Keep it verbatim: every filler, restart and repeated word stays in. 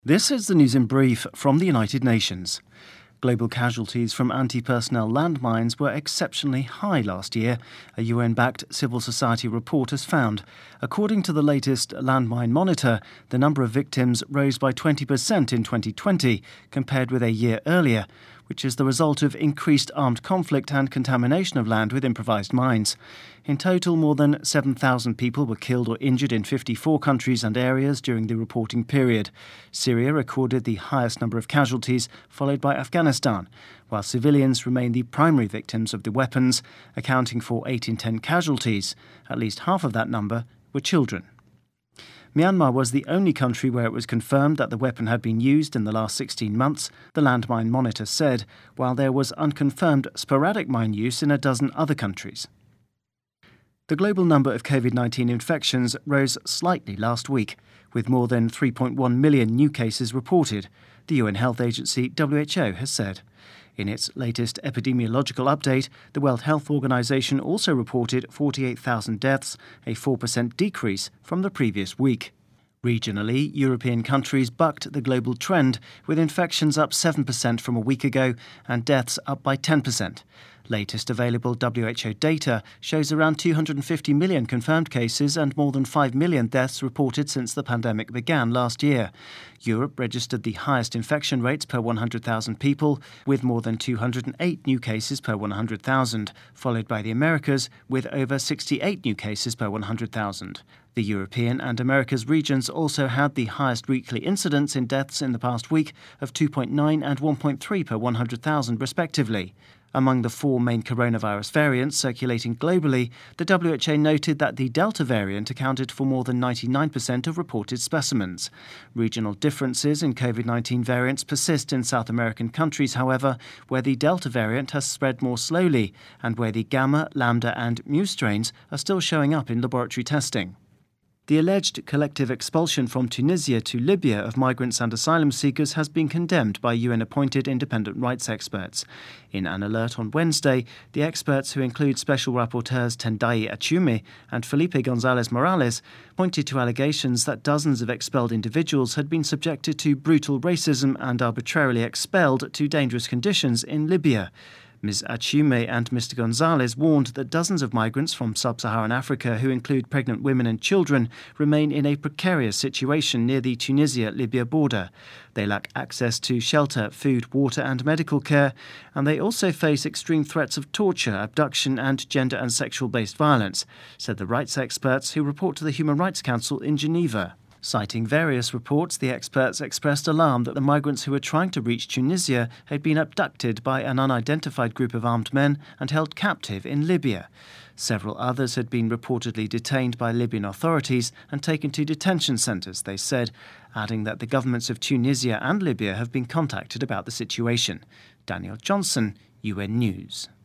This is the news in brief from the United Nations. Global casualties from anti-personnel landmines were exceptionally high last year, a U N-backed civil society report has found. According to the latest Landmine Monitor, the number of victims rose by twenty percent in twenty twenty compared with a year earlier, which is the result of increased armed conflict and contamination of land with improvised mines. In total, more than seven thousand people were killed or injured in fifty-four countries and areas during the reporting period. Syria recorded the highest number of casualties, followed by Afghanistan, while civilians remain the primary victims of the weapons, accounting for eight in ten casualties. At least half of that number were children. Myanmar was the only country where it was confirmed that the weapon had been used in the last sixteen months, the Landmine Monitor said, while there was unconfirmed sporadic mine use in a dozen other countries. The global number of COVID nineteen infections rose slightly last week, with more than three point one million new cases reported, the U N health agency W H O has said. In its latest epidemiological update, the World Health Organization also reported forty-eight thousand deaths, a four percent decrease from the previous week. Regionally, European countries bucked the global trend, with infections up seven percent from a week ago and deaths up by ten percent. Latest available W H O data shows around two hundred fifty million confirmed cases and more than five million deaths reported since the pandemic began last year. Europe registered the highest infection rates per one hundred thousand people, with more than two hundred eight new cases per one hundred thousand, followed by the Americas, with over sixty-eight new cases per one hundred thousand. The European and Americas regions also had the highest weekly incidence in deaths in the past week of two point nine and one point three per one hundred thousand respectively. Among the four main coronavirus variants circulating globally, the W H O noted that the Delta variant accounted for more than ninety-nine percent of reported specimens. Regional differences in COVID nineteen variants persist in South American countries, however, where the Delta variant has spread more slowly and where the Gamma, Lambda and Mu strains are still showing up in laboratory testing. The alleged collective expulsion from Tunisia to Libya of migrants and asylum seekers has been condemned by U N-appointed independent rights experts. In an alert on Wednesday, the experts, who include Special Rapporteurs Tendai Achiume and Felipe González Morales, pointed to allegations that dozens of expelled individuals had been subjected to brutal racism and arbitrarily expelled to dangerous conditions in Libya. Miz Achiume and Mister González warned that dozens of migrants from sub-Saharan Africa, who include pregnant women and children, remain in a precarious situation near the Tunisia-Libya border. They lack access to shelter, food, water and medical care, and they also face extreme threats of torture, abduction and gender and sexual-based violence, said the rights experts who report to the Human Rights Council in Geneva. Citing various reports, the experts expressed alarm that the migrants who were trying to reach Tunisia had been abducted by an unidentified group of armed men and held captive in Libya. Several others had been reportedly detained by Libyan authorities and taken to detention centres, they said, adding that the governments of Tunisia and Libya have been contacted about the situation. Daniel Johnson, U N News.